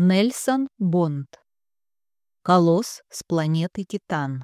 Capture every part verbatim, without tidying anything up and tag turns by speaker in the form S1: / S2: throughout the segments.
S1: Нельсон Бонд. Колосс с планеты Титан.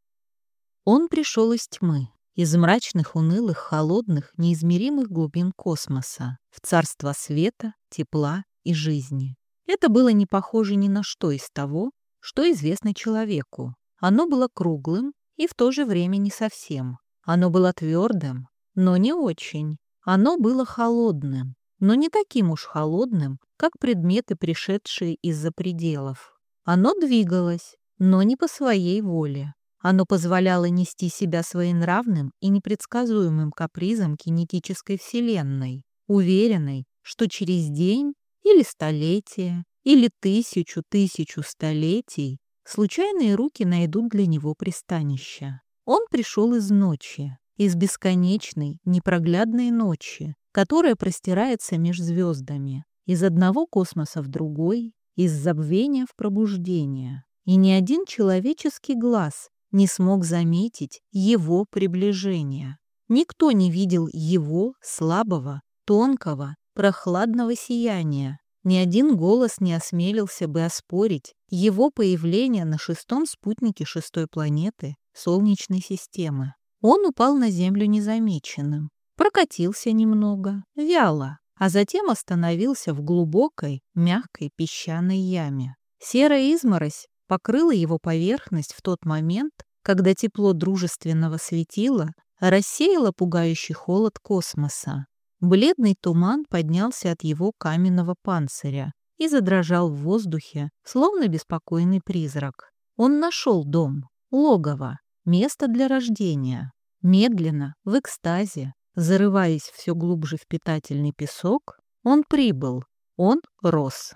S1: Он пришел из тьмы, из мрачных, унылых, холодных, неизмеримых глубин космоса, в царство света, тепла и жизни. Это было не похоже ни на что из того, что известно человеку. Оно было круглым и в то же время не совсем. Оно было твердым, но не очень. Оно было холодным, но не таким уж холодным, как предметы, пришедшие из-за пределов. Оно двигалось, но не по своей воле. Оно позволяло нести себя своенравным и непредсказуемым капризом кинетической вселенной, уверенной, что через день или столетие, или тысячу-тысячу столетий случайные руки найдут для него пристанище. Он пришел из ночи, из бесконечной, непроглядной ночи, которая простирается меж звездами, из одного космоса в другой, из забвения в пробуждение. И ни один человеческий глаз не смог заметить его приближение. Никто не видел его слабого, тонкого, прохладного сияния. Ни один голос не осмелился бы оспорить его появление на шестом спутнике шестой планеты Солнечной системы. Он упал на Землю незамеченным, прокатился немного, вяло, а затем остановился в глубокой, мягкой песчаной яме. Серая изморозь покрыла его поверхность в тот момент, когда тепло дружественного светила рассеяло пугающий холод космоса. Бледный туман поднялся от его каменного панциря и задрожал в воздухе, словно беспокойный призрак. Он нашел дом, логово, место для рождения. Медленно, в экстазе, зарываясь все глубже в питательный песок, он прибыл, он рос.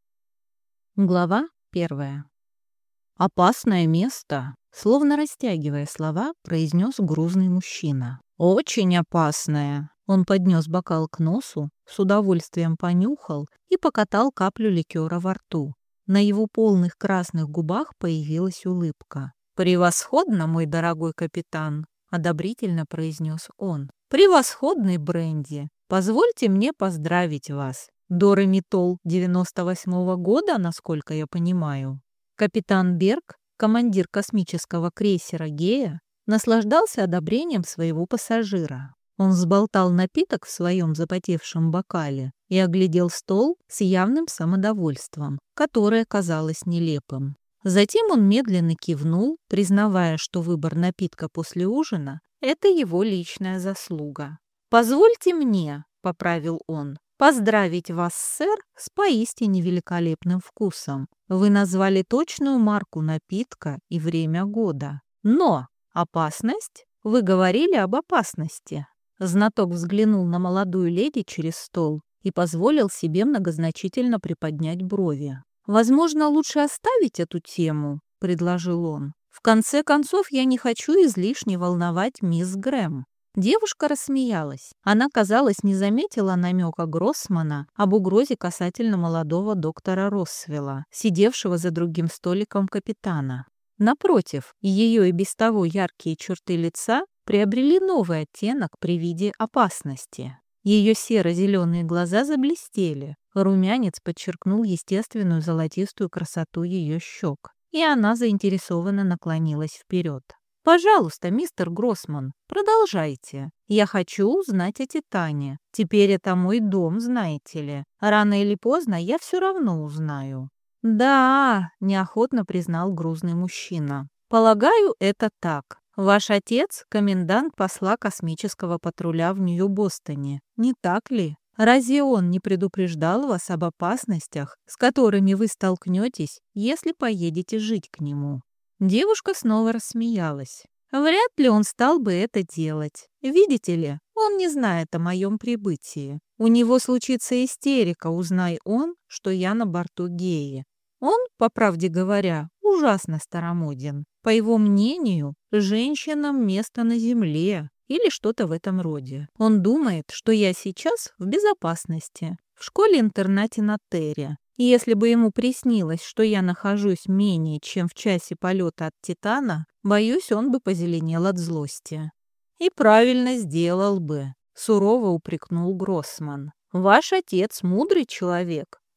S1: Глава первая. «Опасное место», словно растягивая слова, произнес грузный мужчина. «Очень опасное». Он поднес бокал к носу, с удовольствием понюхал и покатал каплю ликера во рту. На его полных красных губах появилась улыбка. «Превосходно, мой дорогой капитан», — одобрительно произнес он. «Превосходный бренди. Позвольте мне поздравить вас. Доремитол девяносто восьмого года, насколько я понимаю». Капитан Берг, командир космического крейсера «Гея», наслаждался одобрением своего пассажира. Он взболтал напиток в своем запотевшем бокале и оглядел стол с явным самодовольством, которое казалось нелепым. Затем он медленно кивнул, признавая, что выбор напитка после ужина – это его личная заслуга. «Позвольте мне», – поправил он, – «поздравить вас, сэр, с поистине великолепным вкусом. Вы назвали точную марку напитка и время года. Но опасность? Вы говорили об опасности». Знаток взглянул на молодую леди через стол и позволил себе многозначительно приподнять брови. «Возможно, лучше оставить эту тему», — предложил он. «В конце концов, я не хочу излишне волновать мисс Грэм». Девушка рассмеялась. Она, казалось, не заметила намека Гроссмана об угрозе касательно молодого доктора Россвелла, сидевшего за другим столиком капитана. Напротив, ее и без того яркие черты лица приобрели новый оттенок при виде опасности. Ее серо-зеленые глаза заблестели, румянец подчеркнул естественную золотистую красоту ее щек, и она заинтересованно наклонилась вперед. «Пожалуйста, мистер Гроссман, продолжайте. Я хочу узнать о Титане. Теперь это мой дом, знаете ли. Рано или поздно я все равно узнаю». «Да», — неохотно признал грузный мужчина. «Полагаю, это так. Ваш отец — комендант посла космического патруля в Нью-Бостоне, не так ли? Разве он не предупреждал вас об опасностях, с которыми вы столкнетесь, если поедете жить к нему?» Девушка снова рассмеялась. «Вряд ли он стал бы это делать. Видите ли, он не знает о моем прибытии. У него случится истерика, узнай он, что я на борту Геи. Он, по правде говоря, ужасно старомоден. По его мнению, женщинам место на земле или что-то в этом роде. Он думает, что я сейчас в безопасности, в школе-интернате на Терре. И если бы ему приснилось, что я нахожусь менее чем в часе полета от Титана, боюсь, он бы позеленел от злости». «И правильно сделал бы», — сурово упрекнул Гроссман. «Ваш отец мудрый человек.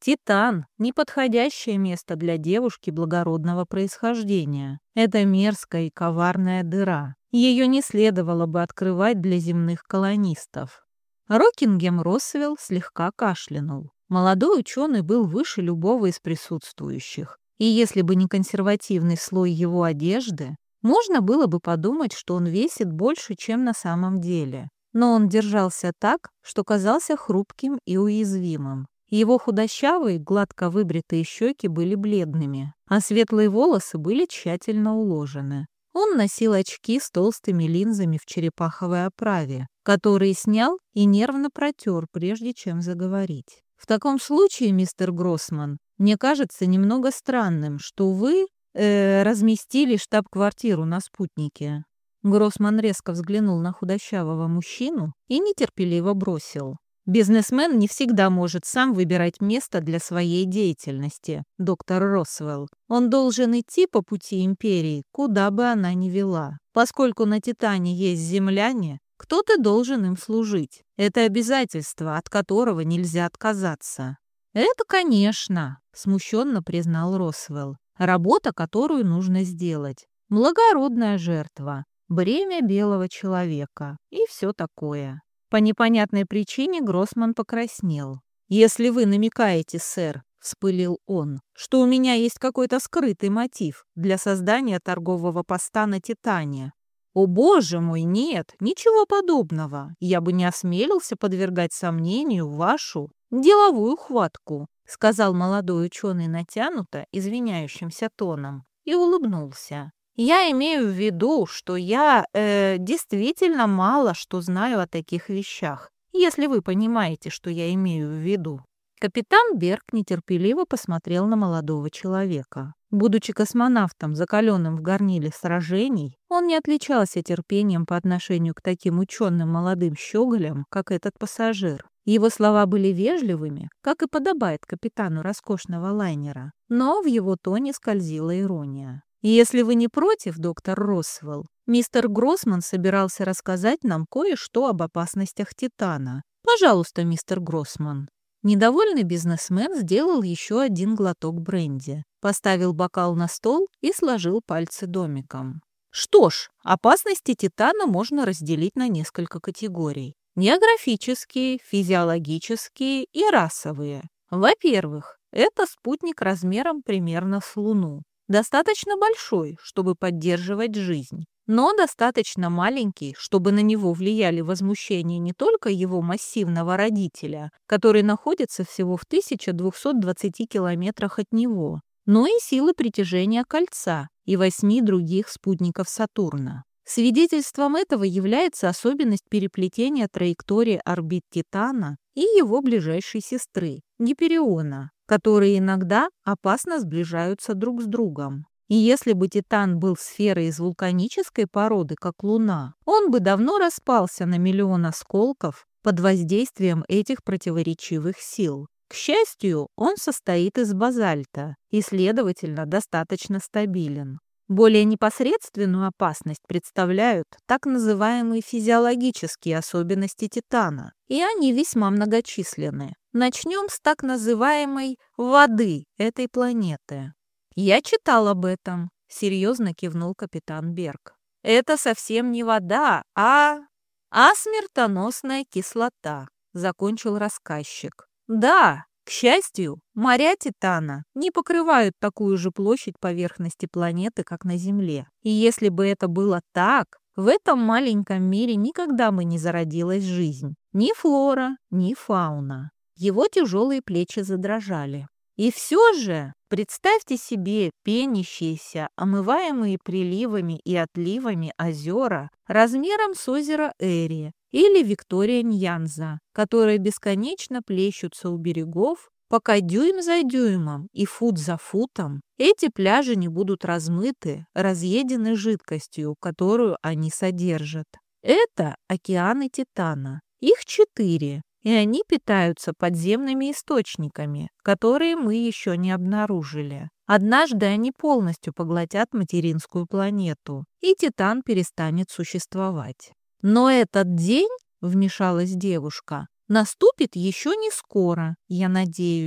S1: Титан – неподходящее место для девушки благородного происхождения. Это мерзкая и коварная дыра. Ее не следовало бы открывать для земных колонистов. Рокингем Росвелл слегка кашлянул. Молодой ученый был выше любого из присутствующих. И если бы не консервативный слой его одежды, можно было бы подумать, что он весит больше, чем на самом деле. Но он держался так, что казался хрупким и уязвимым. Его худощавые, гладко выбритые щеки были бледными, а светлые волосы были тщательно уложены. Он носил очки с толстыми линзами в черепаховой оправе, которые снял и нервно протер, прежде чем заговорить. «В таком случае, мистер Гроссман, мне кажется немного странным, что вы э, разместили штаб-квартиру на спутнике». Гроссман резко взглянул на худощавого мужчину и нетерпеливо бросил: «Бизнесмен не всегда может сам выбирать место для своей деятельности, доктор Росвелл. Он должен идти по пути империи, куда бы она ни вела. Поскольку на Титане есть земляне, кто-то должен им служить. Это обязательство, от которого нельзя отказаться». «Это, конечно», — смущенно признал Росвелл. «Работа, которую нужно сделать. Благородная жертва, бремя белого человека и все такое». По непонятной причине Гроссман покраснел. «Если вы намекаете, сэр, — вспылил он, — что у меня есть какой-то скрытый мотив для создания торгового поста на Титане. О, боже мой, нет, ничего подобного. Я бы не осмелился подвергать сомнению вашу деловую хватку», — сказал молодой ученый натянуто, извиняющимся тоном, и улыбнулся. «Я имею в виду, что я э, действительно мало что знаю о таких вещах, если вы понимаете, что я имею в виду». Капитан Берг нетерпеливо посмотрел на молодого человека. Будучи космонавтом, закаленным в горниле сражений, он не отличался терпением по отношению к таким ученым молодым щеголям, как этот пассажир. Его слова были вежливыми, как и подобает капитану роскошного лайнера, но в его тоне скользила ирония. «Если вы не против, доктор Росвелл, мистер Гроссман собирался рассказать нам кое-что об опасностях Титана. Пожалуйста, мистер Гроссман». Недовольный бизнесмен сделал еще один глоток бренди, поставил бокал на стол и сложил пальцы домиком. «Что ж, опасности Титана можно разделить на несколько категорий. Географические, физиологические и расовые. Во-первых, это спутник размером примерно с Луну. Достаточно большой, чтобы поддерживать жизнь, но достаточно маленький, чтобы на него влияли возмущения не только его массивного родителя, который находится всего в тысяча двухстах двадцати километрах от него, но и силы притяжения Кольца и восьми других спутников Сатурна. Свидетельством этого является особенность переплетения траектории орбит Титана и его ближайшей сестры, Гипериона, которые иногда опасно сближаются друг с другом. И если бы Титан был сферой из вулканической породы, как Луна, он бы давно распался на миллион осколков под воздействием этих противоречивых сил. К счастью, он состоит из базальта и, следовательно, достаточно стабилен. Более непосредственную опасность представляют так называемые физиологические особенности Титана, и они весьма многочисленны. Начнем с так называемой воды этой планеты. «Я читал об этом», — серьезно кивнул капитан Берг. «Это совсем не вода, а... а смертоносная кислота», — закончил рассказчик. «Да, к счастью, моря Титана не покрывают такую же площадь поверхности планеты, как на Земле. И если бы это было так, в этом маленьком мире никогда бы не зародилась жизнь. Ни флора, ни фауна». Его тяжелые плечи задрожали. «И все же, представьте себе пенящиеся, омываемые приливами и отливами озера размером с озеро Эри или Виктория-Ньянза, которые бесконечно плещутся у берегов, пока дюйм за дюймом и фут за футом эти пляжи не будут размыты, разъедены жидкостью, которую они содержат. Это океаны Титана. Их четыре. И они питаются подземными источниками, которые мы еще не обнаружили. Однажды они полностью поглотят материнскую планету, и Титан перестанет существовать. Но этот день, вмешалась девушка, наступит еще не скоро, я надеюсь.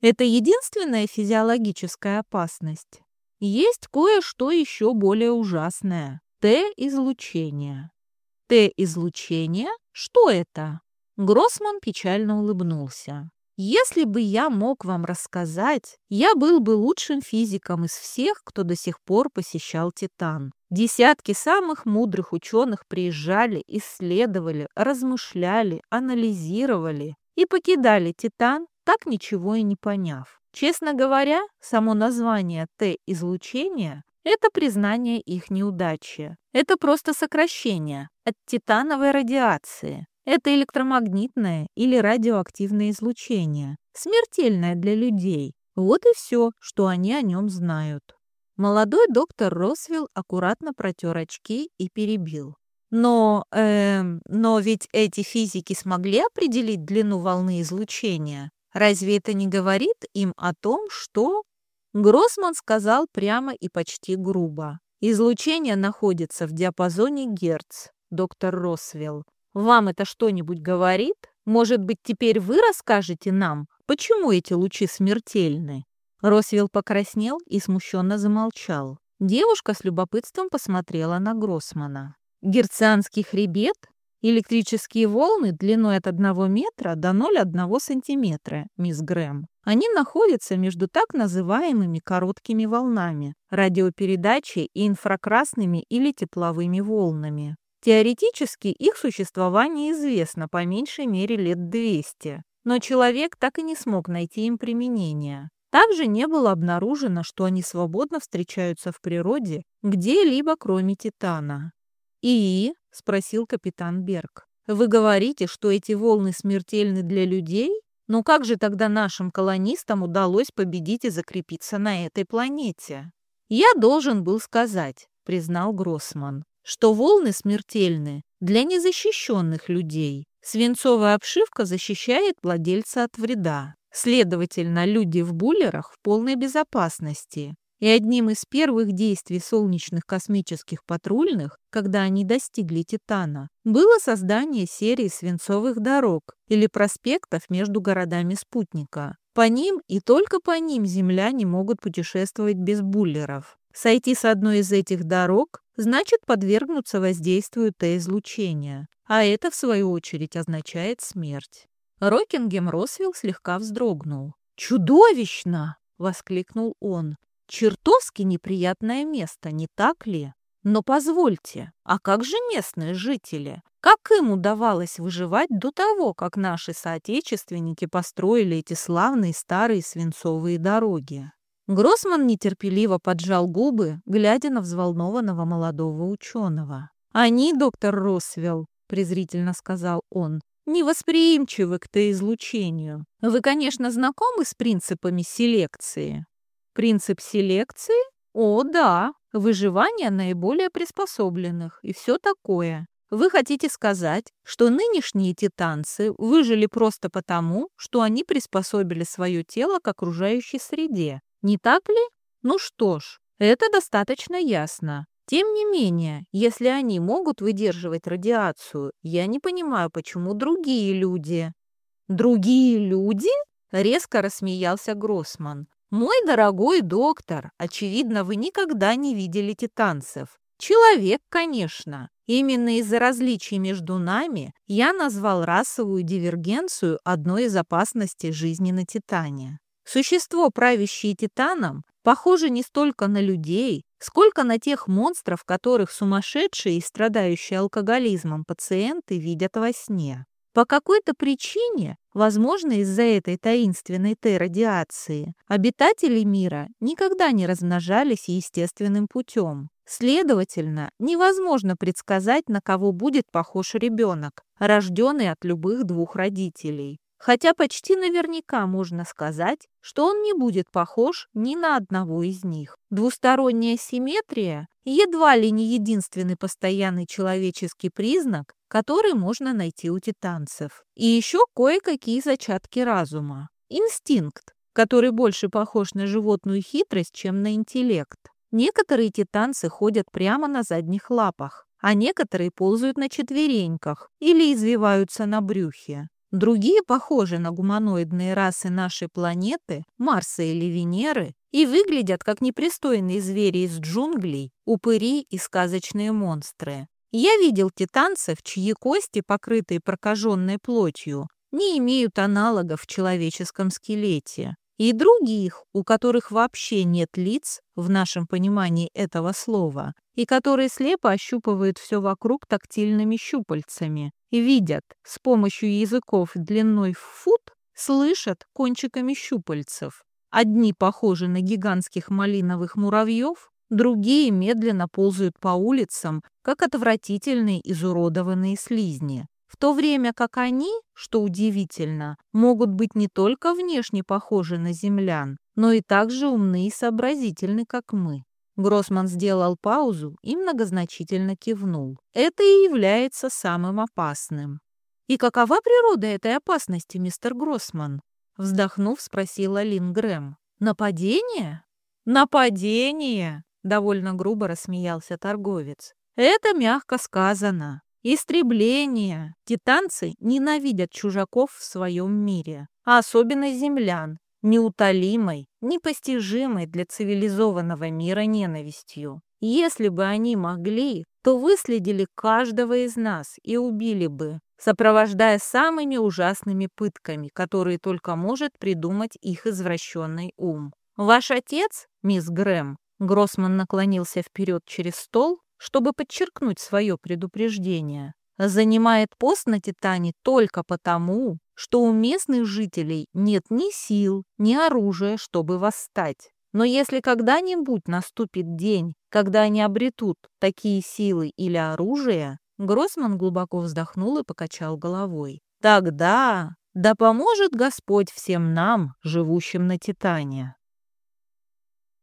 S1: Это единственная физиологическая опасность? Есть кое-что еще более ужасное – Т-излучение. Т-излучение? Что это? Гроссман печально улыбнулся. Если бы я мог вам рассказать, я был бы лучшим физиком из всех, кто до сих пор посещал Титан. Десятки самых мудрых ученых приезжали, исследовали, размышляли, анализировали и покидали Титан, так ничего и не поняв. Честно говоря, само название Т-излучения – это признание их неудачи. Это просто сокращение от титановой радиации. Это электромагнитное или радиоактивное излучение, смертельное для людей. Вот и все, что они о нем знают. Молодой доктор Росвелл аккуратно протер очки и перебил. Но, эм, но ведь эти физики смогли определить длину волны излучения. Разве это не говорит им о том, что... Гроссман сказал прямо и почти грубо. Излучение находится в диапазоне герц, доктор Росвелл. Вам это что-нибудь говорит? Может быть, теперь вы расскажете нам, почему эти лучи смертельны?» Росвелл покраснел и смущенно замолчал. Девушка с любопытством посмотрела на Гроссмана. «Герцианский хребет? Электрические волны длиной от одного метра до ноль целых одной десятой сантиметра, мисс Грэм. Они находятся между так называемыми короткими волнами, радиопередачей и инфракрасными или тепловыми волнами. Теоретически их существование известно по меньшей мере лет двести, но человек так и не смог найти им применения. Также не было обнаружено, что они свободно встречаются в природе где-либо кроме Титана. «И?» – спросил капитан Берг. «Вы говорите, что эти волны смертельны для людей? Но как же тогда нашим колонистам удалось победить и закрепиться на этой планете?» «Я должен был сказать», – признал Гроссман, что волны смертельны для незащищенных людей. Свинцовая обшивка защищает владельца от вреда. Следовательно, люди в буллерах в полной безопасности. И одним из первых действий солнечных космических патрульных, когда они достигли Титана, было создание серии свинцовых дорог или проспектов между городами спутника. По ним и только по ним земляне могут путешествовать без буллеров. Сойти с одной из этих дорог значит подвергнуться воздействию Т-излучения, а это, в свою очередь, означает смерть. Рокингем Росвелл слегка вздрогнул. «Чудовищно!» — воскликнул он. «Чертовски неприятное место, не так ли? Но позвольте, а как же местные жители? Как им удавалось выживать до того, как наши соотечественники построили эти славные старые свинцовые дороги?» Гроссман нетерпеливо поджал губы, глядя на взволнованного молодого ученого. «Они, доктор Росвелл, — презрительно сказал он, — невосприимчивы к Т-излучению. Вы, конечно, знакомы с принципами селекции?» «Принцип селекции? О, да, выживание наиболее приспособленных и все такое. Вы хотите сказать, что нынешние титанцы выжили просто потому, что они приспособили свое тело к окружающей среде, не так ли? Ну что ж, это достаточно ясно. Тем не менее, если они могут выдерживать радиацию, я не понимаю, почему другие люди...» «Другие люди?» — резко рассмеялся Гроссман. «Мой дорогой доктор, очевидно, вы никогда не видели титанцев. Человек, конечно. Именно из-за различий между нами я назвал расовую дивергенцию одной из опасностей жизни на Титане. Существо, правящее Титаном, похоже не столько на людей, сколько на тех монстров, которых сумасшедшие и страдающие алкоголизмом пациенты видят во сне. По какой-то причине, возможно, из-за этой таинственной Т-радиации, обитатели мира никогда не размножались естественным путем. Следовательно, невозможно предсказать, на кого будет похож ребенок, рожденный от любых двух родителей. Хотя почти наверняка можно сказать, что он не будет похож ни на одного из них. Двусторонняя симметрия едва ли не единственный постоянный человеческий признак, который можно найти у титанцев. И еще кое-какие зачатки разума. Инстинкт, который больше похож на животную хитрость, чем на интеллект. Некоторые титанцы ходят прямо на задних лапах, а некоторые ползают на четвереньках или извиваются на брюхе. Другие похожи на гуманоидные расы нашей планеты, Марса или Венеры, и выглядят как непристойные звери из джунглей, упыри и сказочные монстры. Я видел титанцев, чьи кости, покрытые прокаженной плотью, не имеют аналогов в человеческом скелете. И других, у которых вообще нет лиц, в нашем понимании этого слова, и которые слепо ощупывают все вокруг тактильными щупальцами, и видят с помощью языков длиной в фут, слышат кончиками щупальцев. Одни похожи на гигантских малиновых муравьев, другие медленно ползают по улицам, как отвратительные изуродованные слизни. В то время как они, что удивительно, могут быть не только внешне похожи на землян, но и так же умны и сообразительны, как мы. Гроссман сделал паузу и многозначительно кивнул. Это и является самым опасным. «И какова природа этой опасности, мистер Гроссман?» Вздохнув, спросила Лин Грэм. «Нападение?» «Нападение!» — довольно грубо рассмеялся торговец. «Это мягко сказано. Истребление. Титанцы ненавидят чужаков в своем мире, а особенно землян, неутолимой, непостижимой для цивилизованного мира ненавистью. Если бы они могли, то выследили каждого из нас и убили бы, сопровождая самыми ужасными пытками, которые только может придумать их извращенный ум. Ваш отец, мисс Грэм?» Гроссман наклонился вперед через стол, чтобы подчеркнуть свое предупреждение, занимает пост на Титане только потому, что у местных жителей нет ни сил, ни оружия, чтобы восстать. Но если когда-нибудь наступит день, когда они обретут такие силы или оружие, Гроссман глубоко вздохнул и покачал головой. Тогда да поможет Господь всем нам, живущим на Титане.